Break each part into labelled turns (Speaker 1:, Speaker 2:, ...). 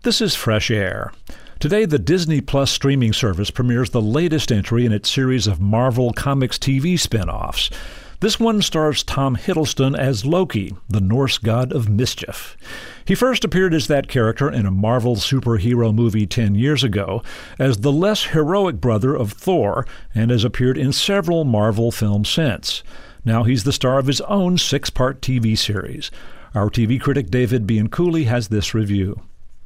Speaker 1: This is Fresh Air. Today, the Disney Plus streaming service premieres the latest entry in its series of Marvel Comics TV spin-offs. This one stars Tom Hiddleston as Loki, the Norse god of mischief. He first appeared as that character in a Marvel superhero movie 10 years ago as the less heroic brother of Thor and has appeared in several Marvel films since. Now he's the star of his own 6-part TV series. Our TV critic David Bianculli has this review.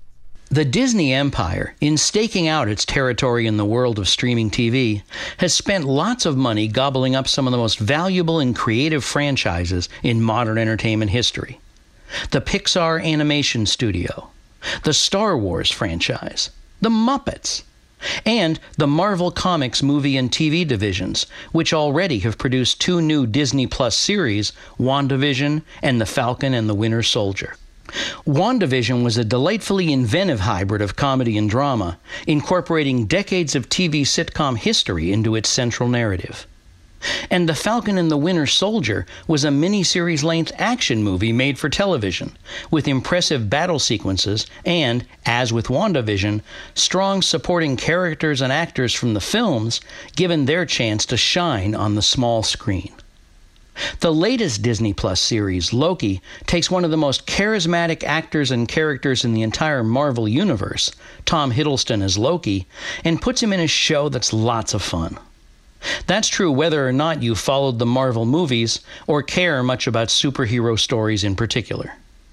Speaker 2: The Disney empire, in staking out its territory in the world of streaming TV, has spent lots of money gobbling up some of the most valuable and creative franchises in modern entertainment history. The Pixar Animation Studio, the Star Wars franchise, the Muppets, and the Marvel Comics movie and TV divisions, which already have produced 2 new Disney Plus series, WandaVision and The Falcon and the Winter Soldier. WandaVision was a delightfully inventive hybrid of comedy and drama, incorporating decades of TV sitcom history into its central narrative. And The Falcon and the Winter Soldier was a miniseries-length action movie made for television, with impressive battle sequences and, as with WandaVision, strong supporting characters and actors from the films given their chance to shine on the small screen. The latest Disney Plus series, Loki, takes one of the most charismatic actors and characters in the entire Marvel universe, Tom Hiddleston as Loki, and puts him in a show that's lots of fun. That's true whether or not you followed the Marvel movies or care much about superhero stories in particular.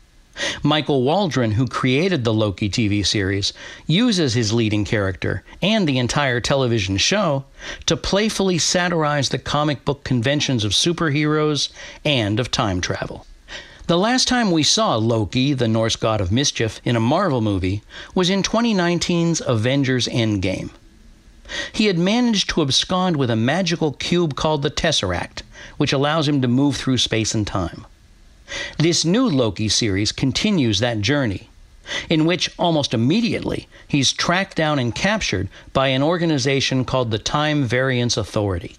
Speaker 2: Michael Waldron, who created the Loki TV series, uses his leading character and the entire television show to playfully satirize the comic book conventions of superheroes and of time travel. The last time we saw Loki, the Norse god of mischief, in a Marvel movie was in 2019's Avengers Endgame. He had managed to abscond with a magical cube called the Tesseract, which allows him to move through space and time. This new Loki series continues that journey, in which almost immediately he's tracked down and captured by an organization called the Time Variance Authority.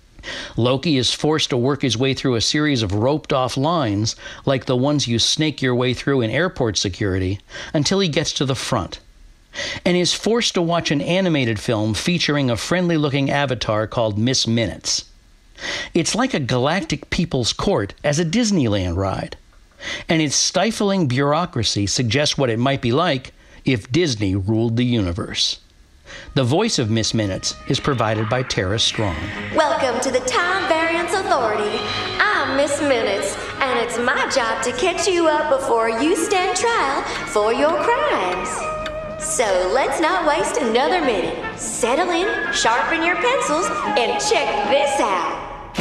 Speaker 2: Loki is forced to work his way through a series of roped-off lines like the ones you snake your way through in airport security until he gets to the front, and is forced to watch an animated film featuring a friendly-looking avatar called Miss Minutes. It's like a galactic people's court as a Disneyland ride, and its stifling bureaucracy suggests what it might be like if Disney ruled the universe. The voice of Miss Minutes is provided by Tara Strong.
Speaker 3: Welcome to the Time Variance Authority. I'm Miss Minutes, and it's my job to catch you up before you stand trial for your crimes. So let's not waste another minute. Settle in, sharpen your pencils, and check this out.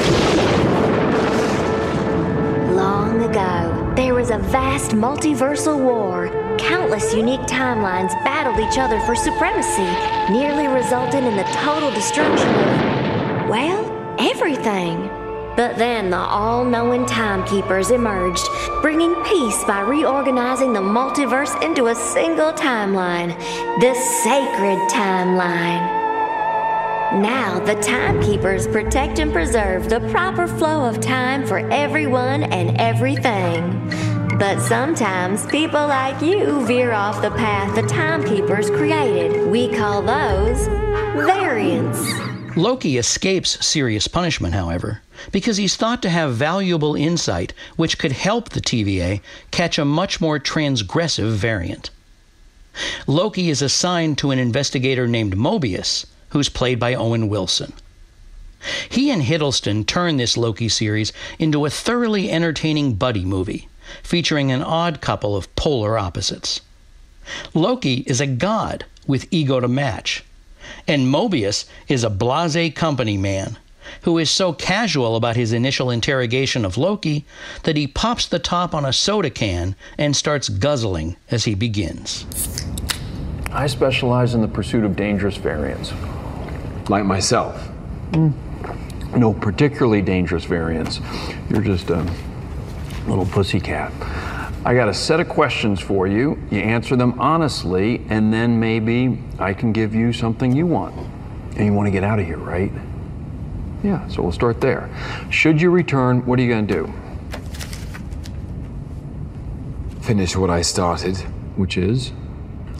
Speaker 3: Long ago, there was a vast multiversal war. Countless unique timelines battled each other for supremacy, nearly resulting in the total destruction of, well, everything. But then the all-knowing timekeepers emerged, bringing peace by reorganizing the multiverse into a single timeline, the sacred timeline. Now, the timekeepers protect and preserve the proper flow of time for everyone and everything. But sometimes people like you veer off the path the timekeepers created. We call those variants.
Speaker 2: Loki escapes serious punishment, however, because he's thought to have valuable insight which could help the TVA catch a much more transgressive variant. Loki is assigned to an investigator named Mobius, who's played by Owen Wilson. He and Hiddleston turn this Loki series into a thoroughly entertaining buddy movie, featuring an odd couple of polar opposites. Loki is a god with ego to match, and Mobius is a blasé company man who is so casual about his initial interrogation of Loki that he pops the top on a soda can and starts guzzling as he begins.
Speaker 4: I specialize in the pursuit of dangerous variants.
Speaker 5: Like myself?
Speaker 4: No particularly dangerous variants. You're just a little pussycat. I got a set of questions for you. You answer them honestly, and then maybe I can give you something you want. And you want to get out of here, right? Yeah, so we'll start there. Should you return, what are you going to do?
Speaker 5: Finish what I started.
Speaker 4: Which is?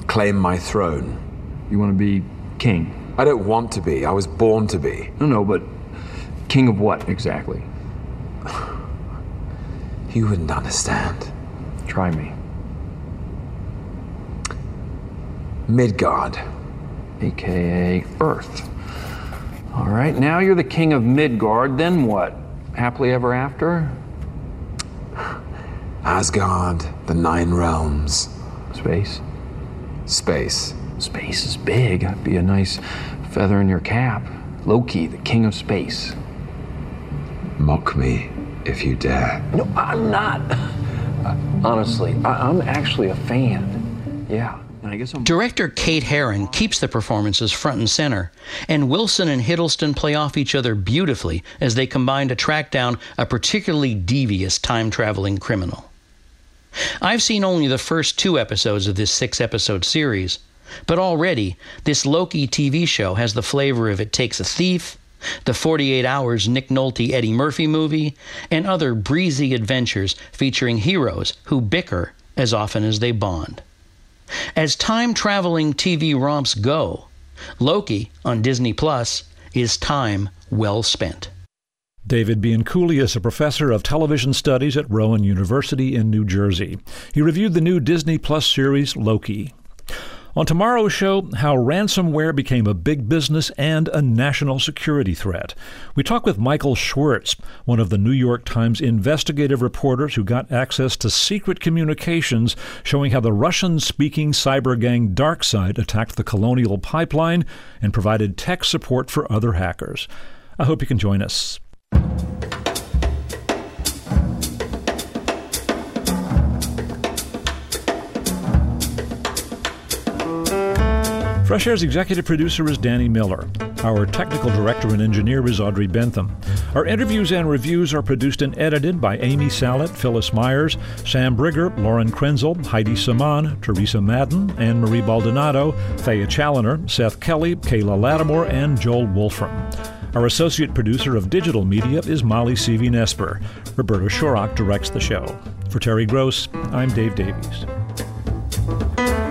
Speaker 5: claim my throne.
Speaker 4: You want to be king?
Speaker 5: I don't want to be. I was born to be.
Speaker 4: No, but king of what exactly?
Speaker 5: You wouldn't understand.
Speaker 4: Try me.
Speaker 5: Midgard.
Speaker 4: AKA Earth. All right, now you're the king of Midgard, then what? Happily ever after?
Speaker 5: Asgard, the 9 realms.
Speaker 4: Space?
Speaker 5: Space.
Speaker 4: Space is big. That'd be a nice feather in your cap. Loki, the king of space.
Speaker 5: Mock me if you dare.
Speaker 4: No, I'm not. Honestly, I'm actually a fan. Yeah. And I guess
Speaker 2: Director Kate Herron keeps the performances front and center, and Wilson and Hiddleston play off each other beautifully as they combine to track down a particularly devious time-traveling criminal. I've seen only the first 2 episodes of this 6-episode series, but already this Loki TV show has the flavor of It Takes a Thief, the 48 Hours Nick Nolte Eddie Murphy movie, and other breezy adventures featuring heroes who bicker as often as they bond. As time-traveling TV romps go, Loki on Disney Plus is time well spent.
Speaker 1: David Bianculli is a professor of television studies at Rowan University in New Jersey. He reviewed the new Disney Plus series Loki. On tomorrow's show, how ransomware became a big business and a national security threat. We talk with Michael Schwartz, one of the New York Times investigative reporters who got access to secret communications showing how the Russian-speaking cyber gang DarkSide attacked the Colonial Pipeline and provided tech support for other hackers. I hope you can join us. Fresh Air's executive producer is Danny Miller. Our technical director and engineer is Audrey Bentham. Our interviews and reviews are produced and edited by Amy Sallet, Phyllis Myers, Sam Brigger, Lauren Krenzel, Heidi Saman, Teresa Madden, Anne-Marie Baldonado, Thea Challoner, Seth Kelly, Kayla Lattimore, and Joel Wolfram. Our associate producer of digital media is Molly Seavey-Nesper. Roberta Shorrock directs the show. For Terry Gross, I'm Dave Davies.